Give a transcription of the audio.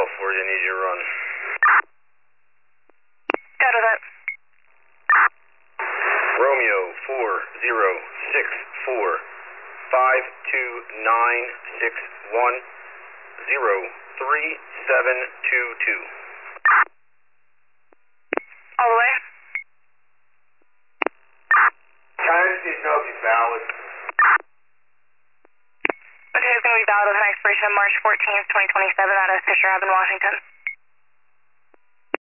for you. Need you to run. Got that. Romeo 4064 52961 03722. All the way. Time is not valid. Okay, it's going to be valid with an expiration of March 14th, 2027 out of Fisher Avenue, Washington.